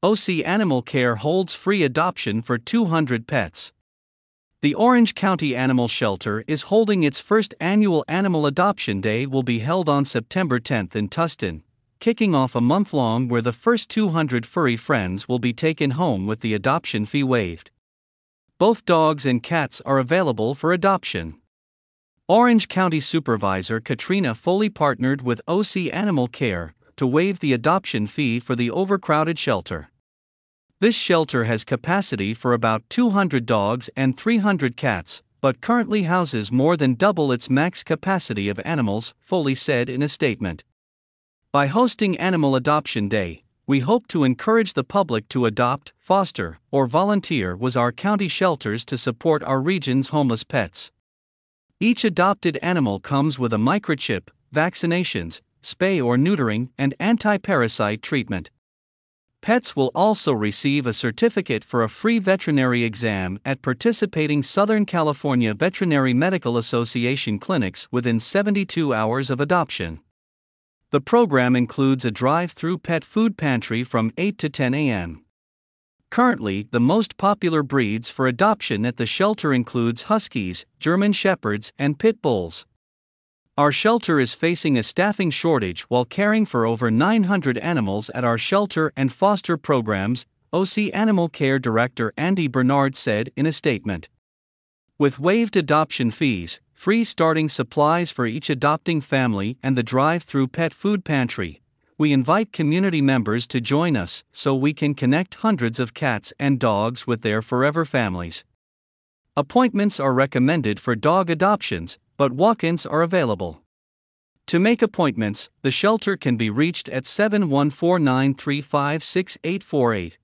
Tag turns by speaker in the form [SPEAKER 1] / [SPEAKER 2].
[SPEAKER 1] OC Animal Care holds free adoption for 200 pets. The Orange County Animal Shelter is holding its first annual Animal Adoption Day will be held on September 10th in Tustin, kicking off a month-long where the first 200 furry friends will be taken home with the adoption fee waived. Both dogs and cats are available for adoption. Orange County Supervisor Katrina Foley partnered with OC Animal Care to waive the adoption fee for the overcrowded shelter. This shelter has capacity for about 200 dogs and 300 cats, but currently houses more than double its max capacity of animals, Foley said in a statement. By hosting Animal Adoption Day, we hope to encourage the public to adopt, foster, or volunteer with our county shelters to support our region's homeless pets. Each adopted animal comes with a microchip, vaccinations, spay or neutering, and anti-parasite treatment. Pets will also receive a certificate for a free veterinary exam at participating Southern California Veterinary Medical Association clinics within 72 hours of adoption. The program includes a drive-through pet food pantry from 8 to 10 a.m. Currently, the most popular breeds for adoption at the shelter includes Huskies, German Shepherds, and Pit Bulls. Our shelter is facing a staffing shortage while caring for over 900 animals at our shelter and foster programs, OC Animal Care Director Andy Bernard said in a statement. With waived adoption fees, free starting supplies for each adopting family, and the drive-through pet food pantry, we invite community members to join us so we can connect hundreds of cats and dogs with their forever families. Appointments are recommended for dog adoptions, but walk-ins are available. To make appointments, the shelter can be reached at 714-935-6848.